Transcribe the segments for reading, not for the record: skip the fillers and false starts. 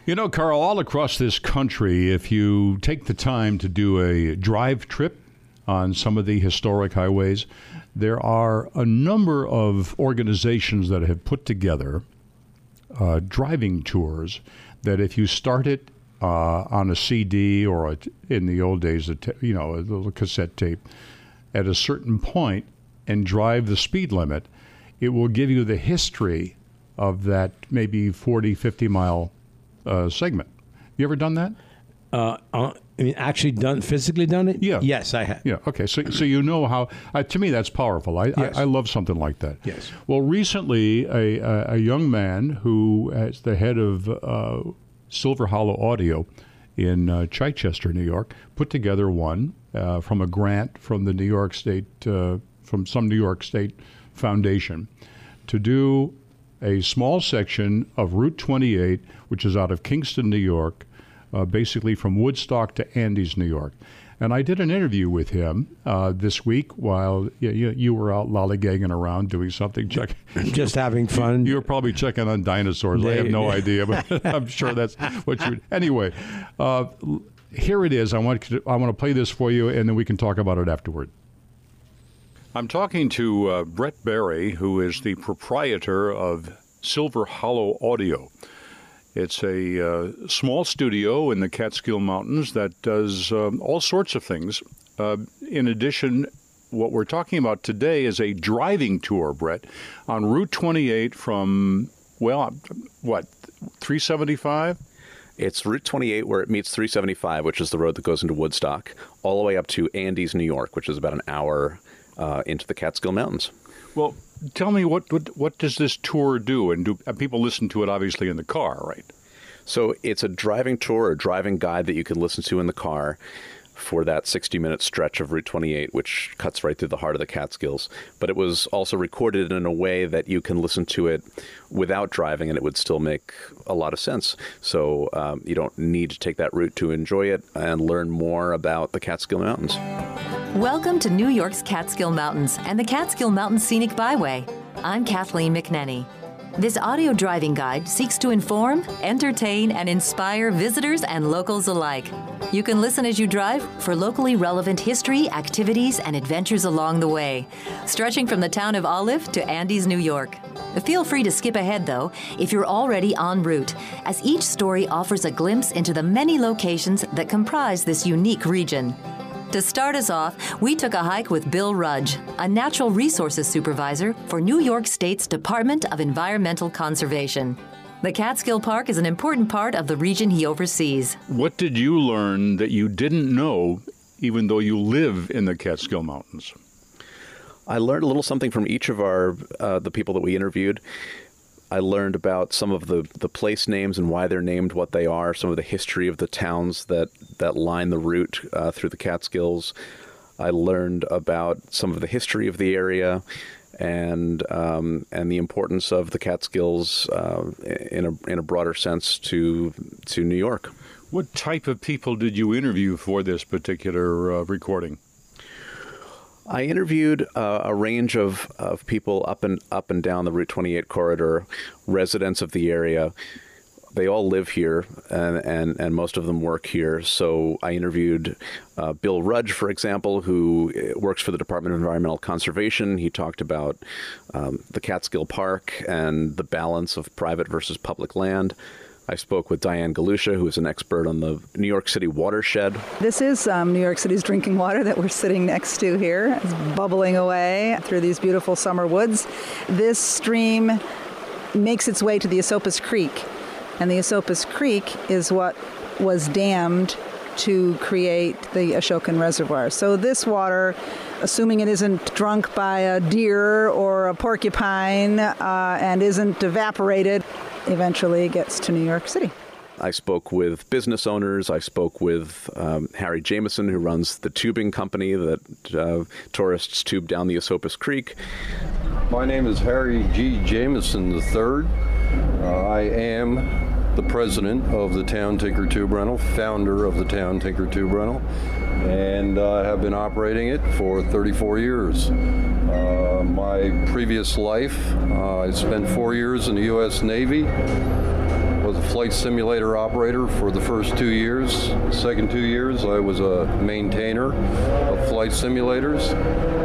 You know, Carl, all across this country, if you take the time to do a drive trip on some of the historic highways, there are a number of organizations that have put together driving tours that if you start it on a CD or in the old days, a little cassette tape, at a certain point and drive the speed limit, it will give you the history of that maybe 40, 50-mile segment. You ever done that? Actually physically done it? Yeah. Yes, I have. Yeah, okay. So you know how, to me, that's powerful. Yes. I love something like that. Yes. Well, recently, a young man who is the head of Silver Hollow Audio in Chichester, New York, put together one from a grant from the New York State, from some New York State foundation to do a small section of Route 28, which is out of Kingston, New York, basically from Woodstock to Andes, New York. And I did an interview with him this week while you were out lollygagging around doing something. Just having fun. You were probably checking on dinosaurs. I have no idea, but I'm sure that's what you... Anyway, here it is. I want to play this for you, and then we can talk about it afterward. I'm talking to Brett Barry, who is the proprietor of Silver Hollow Audio. It's a small studio in the Catskill Mountains that does all sorts of things. In addition, what we're talking about today is a driving tour, Brett, on Route 28 from, 375? It's Route 28 where it meets 375, which is the road that goes into Woodstock, all the way up to Andes, New York, which is about an hour into the Catskill Mountains. Well, tell me, what does this tour do? And do people listen to it, obviously, in the car, right? So it's a driving tour, a driving guide that you can listen to in the car for that 60-minute stretch of Route 28, which cuts right through the heart of the Catskills. But it was also recorded in a way that you can listen to it without driving, and it would still make a lot of sense. So you don't need to take that route to enjoy it and learn more about the Catskill Mountains. Welcome to New York's Catskill Mountains and the Catskill Mountain Scenic Byway. I'm Kathleen McNenny. This audio driving guide seeks to inform, entertain, and inspire visitors and locals alike. You can listen as you drive for locally relevant history, activities, and adventures along the way, stretching from the town of Olive to Andes, New York. Feel free to skip ahead, though, if you're already en route, as each story offers a glimpse into the many locations that comprise this unique region. To start us off, we took a hike with Bill Rudge, a natural resources supervisor for New York State's Department of Environmental Conservation. The Catskill Park is an important part of the region he oversees. What did you learn that you didn't know, even though you live in the Catskill Mountains? I learned a little something from each of the people that we interviewed. I learned about some of the place names and why they're named what they are, some of the history of the towns that line the route through the Catskills. I learned about some of the history of the area and the importance of the Catskills in a broader sense to New York. What type of people did you interview for this particular recording? I interviewed a range of people up and down the Route 28 corridor, residents of the area. They all live here, and most of them work here. So I interviewed Bill Rudge, for example, who works for the Department of Environmental Conservation. He talked about the Catskill Park and the balance of private versus public land. I spoke with Diane Galusha, who is an expert on the New York City watershed. This is New York City's drinking water that we're sitting next to here. It's bubbling away through these beautiful summer woods. This stream makes its way to the Esopus Creek, and the Esopus Creek is what was dammed to create the Ashokan Reservoir. So this water, assuming it isn't drunk by a deer or a porcupine and isn't evaporated, eventually gets to New York City. I spoke with business owners. I spoke with Harry Jameson, who runs the tubing company that tourists tube down the Esopus Creek. My name is Harry G. Jameson III. I am the president of the Town Tinker Tube Rental, founder of the Town Tinker Tube Rental, and I have been operating it for 34 years. My previous life, I spent 4 years in the U.S. Navy, was a flight simulator operator for the first 2 years. The second 2 years, I was a maintainer of flight simulators.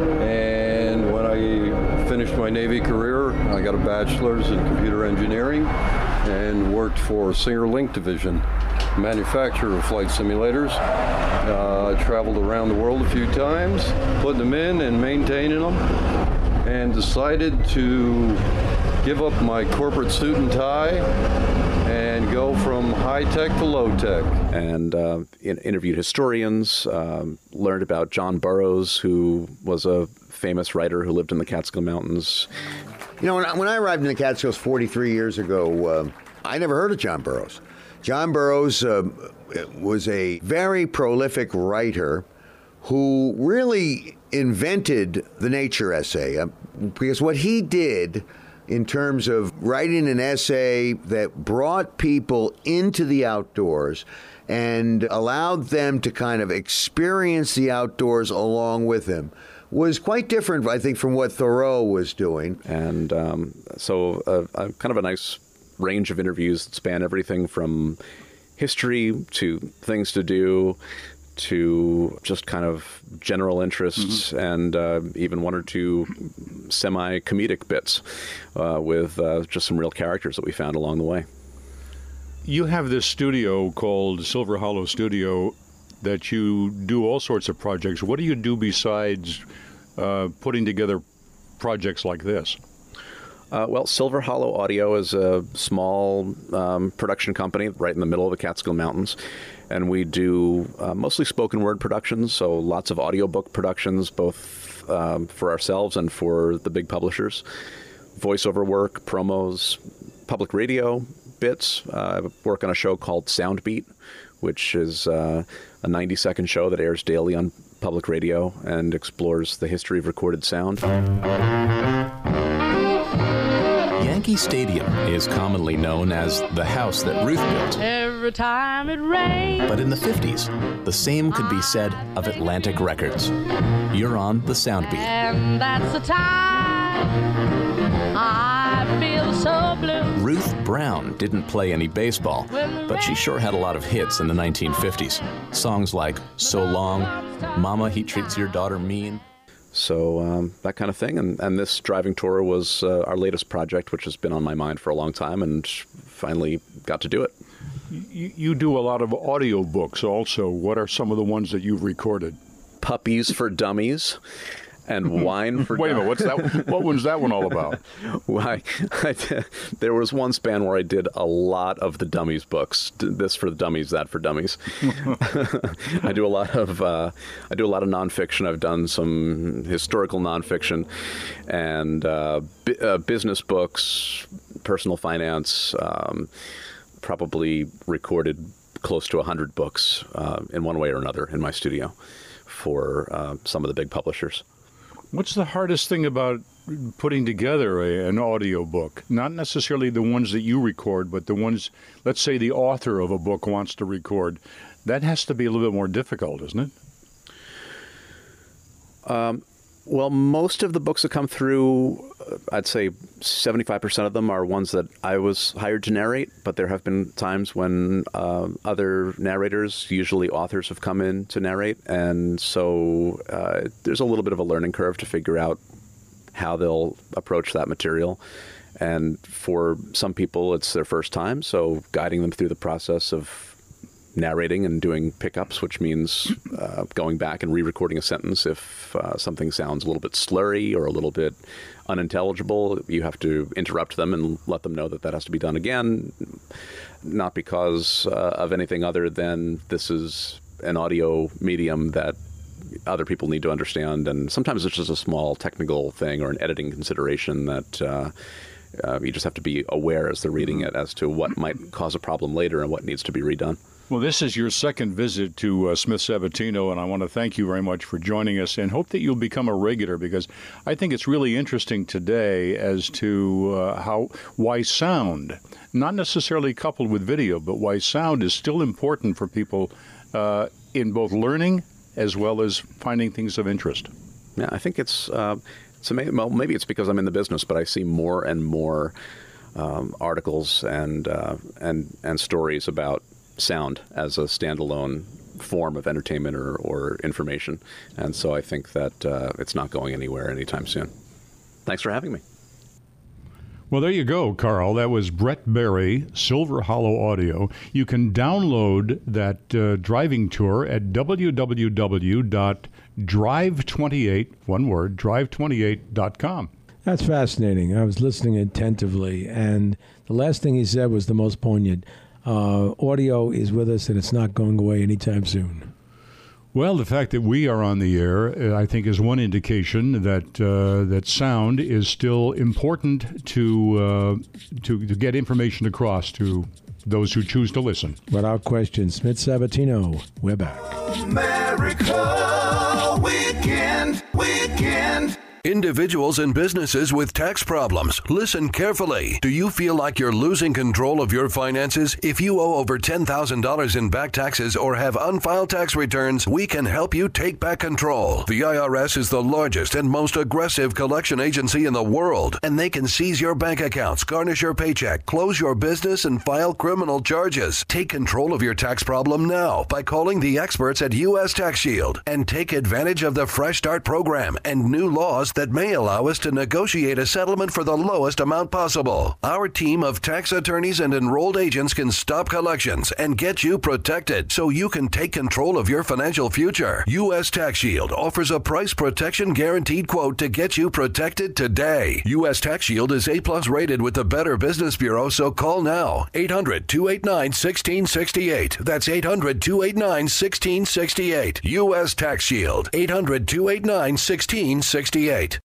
And when I finished my Navy career, I got a bachelor's in computer engineering and worked for Singer Link Division, manufacturer of flight simulators. I traveled around the world a few times, putting them in and maintaining them, and decided to give up my corporate suit and tie and go from high-tech to low-tech. And interviewed historians, learned about John Burroughs, who was a famous writer who lived in the Catskill Mountains. You know, when I arrived in the Catskills 43 years ago, I never heard of John Burroughs. John Burroughs was a very prolific writer who really invented the nature essay, because what he did in terms of writing an essay that brought people into the outdoors and allowed them to kind of experience the outdoors along with him was quite different, I think, from what Thoreau was doing. And so kind of a nice range of interviews that span everything from history to things to do to just kind of general interests, and even one or two semi-comedic bits with just some real characters that we found along the way. You have this studio called Silver Hollow Studio that you do all sorts of projects. What do you do besides putting together projects like this? Well, Silver Hollow Audio is a small production company right in the middle of the Catskill Mountains, and we do mostly spoken word productions, so lots of audiobook productions, both for ourselves and for the big publishers, voiceover work, promos, public radio bits. I work on a show called Soundbeat, which is a 90-second show that airs daily on public radio and explores the history of recorded sound. Yankee Stadium is commonly known as the house that Ruth built. Every time it rains. But in the 50s, the same could be said of Atlantic Records. You're on the Soundbeat. And that's the time I feel so blue. Ruth Brown didn't play any baseball, but she sure had a lot of hits in the 1950s. Songs like So Long, Mama, He Treats Your Daughter Mean. So that kind of thing. And this driving tour was our latest project, which has been on my mind for a long time, and finally got to do it. You do a lot of audio books also. What are some of the ones that you've recorded? Puppies for Dummies and Wine for Wait a minute, what's that? What one's that one all about? Why? There was one span where I did a lot of the Dummies books. This for the dummies, that for dummies. I do a lot of nonfiction. I've done some historical nonfiction and business books, personal finance. Probably recorded close to 100 books in one way or another in my studio for some of the big publishers. What's the hardest thing about putting together an audio book? Not necessarily the ones that you record, but the ones, let's say the author of a book wants to record. That has to be a little bit more difficult, isn't it? Well, most of the books that come through, I'd say 75% of them are ones that I was hired to narrate, but there have been times when other narrators, usually authors, have come in to narrate, and so there's a little bit of a learning curve to figure out how they'll approach that material. And for some people, it's their first time, so guiding them through the process of narrating and doing pickups, which means going back and re-recording a sentence if something sounds a little bit slurry or a little bit unintelligible. You have to interrupt them and let them know that that has to be done again, not because of anything other than this is an audio medium that other people need to understand, and sometimes it's just a small technical thing or an editing consideration that you just have to be aware as they're reading it as to what might cause a problem later and what needs to be redone. Well, this is your second visit to Smith Sabatino, and I want to thank you very much for joining us and hope that you'll become a regular, because I think it's really interesting today as to why sound, not necessarily coupled with video, but why sound is still important for people in both learning as well as finding things of interest. Yeah, I think it's amazing. Well, maybe it's because I'm in the business, but I see more and more articles and stories about sound as a standalone form of entertainment or information. And so I think that it's not going anywhere anytime soon. Thanks for having me. Well, there you go, Carl. That was Brett Berry, Silver Hollow Audio. You can download that driving tour at www.drive28, one word, drive28.com. That's fascinating. I was listening attentively, and the last thing he said was the most poignant. Audio is with us, and it's not going away anytime soon. Well, the fact that we are on the air, I think, is one indication that that sound is still important to get information across to those who choose to listen. Without question, Smith Sabatino, we're back. America Weekend. Individuals and businesses with tax problems, listen carefully. Do you feel like you're losing control of your finances? If you owe over $10,000 in back taxes or have unfiled tax returns, we can help you take back control. The IRS is the largest and most aggressive collection agency in the world, and they can seize your bank accounts, garnish your paycheck, close your business, and file criminal charges. Take control of your tax problem now by calling the experts at U.S. Tax Shield and take advantage of the Fresh Start program and new laws that may allow us to negotiate a settlement for the lowest amount possible. Our team of tax attorneys and enrolled agents can stop collections and get you protected so you can take control of your financial future. U.S. Tax Shield offers a price protection guaranteed quote to get you protected today. U.S. Tax Shield is A+ rated with the Better Business Bureau, so call now. 800-289-1668. That's 800-289-1668. U.S. Tax Shield. 800-289-1668.